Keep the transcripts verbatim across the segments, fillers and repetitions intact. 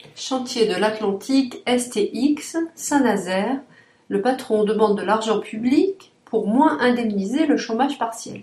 Chantier de l'Atlantique S T X, Saint-Nazaire, le patron demande de l'argent public pour moins indemniser le chômage partiel.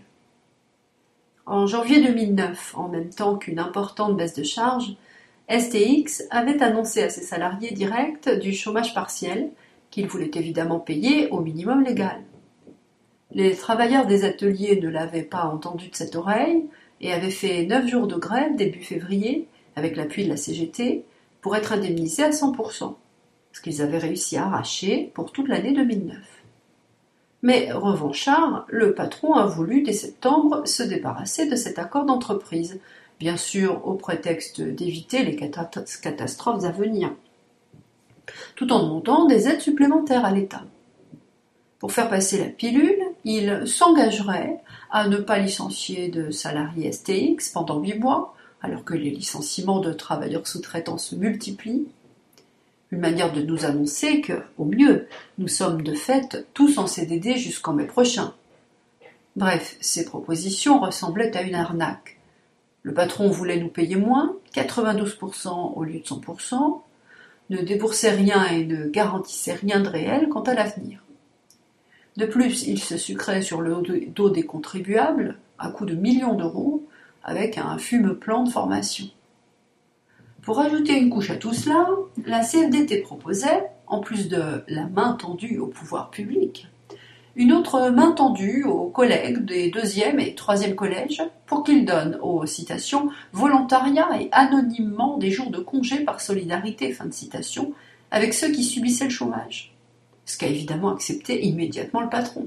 En janvier deux mille neuf, en même temps qu'une importante baisse de charges, S T X avait annoncé à ses salariés directs du chômage partiel qu'il voulait évidemment payer au minimum légal. Les travailleurs des ateliers ne l'avaient pas entendu de cette oreille et avaient fait neuf jours de grève début février, avec l'appui de la C G T, pour être indemnisés à cent pour cent, ce qu'ils avaient réussi à arracher pour toute l'année deux mille neuf. Mais revanchard, le patron a voulu dès septembre se débarrasser de cet accord d'entreprise, bien sûr au prétexte d'éviter les catastrophes à venir, tout en demandant des aides supplémentaires à l'État. Pour faire passer la pilule, il s'engagerait à ne pas licencier de salariés S T X pendant huit mois, alors que les licenciements de travailleurs sous-traitants se multiplient. Une manière de nous annoncer que, au mieux, nous sommes de fait tous en C D D jusqu'en mai prochain. Bref, ces propositions ressemblaient à une arnaque. Le patron voulait nous payer moins, quatre-vingt-douze pour cent au lieu de cent pour cent, ne déboursait rien et ne garantissait rien de réel quant à l'avenir. De plus, il se sucrait sur le dos des contribuables, à coût de millions d'euros, avec un fume plan de formation. Pour ajouter une couche à tout cela, la C F D T proposait, en plus de la main tendue au pouvoir public, une autre main tendue aux collègues des deuxième et troisième collèges pour qu'ils donnent aux citations volontariat et anonymement des jours de congé par solidarité, fin de citation, avec ceux qui subissaient le chômage. Ce qu'a évidemment accepté immédiatement le patron.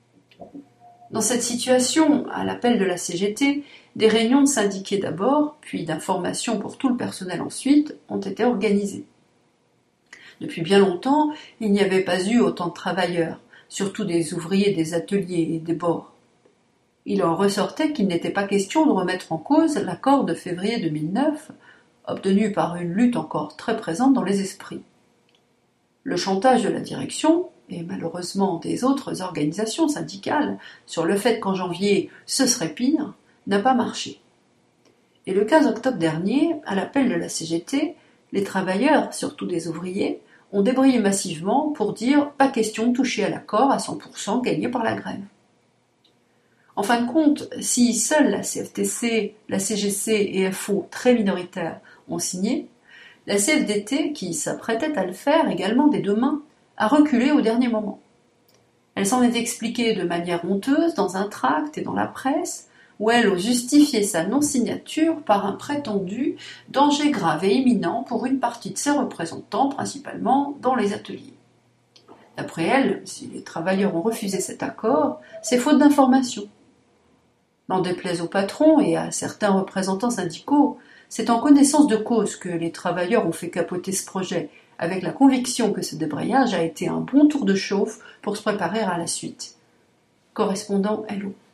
Dans cette situation, à l'appel de la C G T, des réunions de syndiqués d'abord, puis d'information pour tout le personnel ensuite, ont été organisées. Depuis bien longtemps, il n'y avait pas eu autant de travailleurs, surtout des ouvriers des ateliers et des bords. Il en ressortait qu'il n'était pas question de remettre en cause l'accord de février deux mille neuf, obtenu par une lutte encore très présente dans les esprits. Le chantage de la direction, et malheureusement des autres organisations syndicales, sur le fait qu'en janvier ce serait pire, n'a pas marché. Et le quinze octobre dernier, à l'appel de la C G T, les travailleurs, surtout des ouvriers, ont débrayé massivement pour dire pas question de toucher à l'accord à cent pour cent gagné par la grève. En fin de compte, si seules la C F T C, la C G C et F O, très minoritaires, ont signé, la C F D T, qui s'apprêtait à le faire également des deux mains, a reculé au dernier moment. Elle s'en est expliquée de manière honteuse dans un tract et dans la presse, où elle a justifié sa non-signature par un prétendu danger grave et imminent pour une partie de ses représentants, principalement dans les ateliers. D'après elle, si les travailleurs ont refusé cet accord, c'est faute d'information. N'en déplaise au patron et à certains représentants syndicaux, c'est en connaissance de cause que les travailleurs ont fait capoter ce projet, avec la conviction que ce débrayage a été un bon tour de chauffe pour se préparer à la suite. Correspondant L O.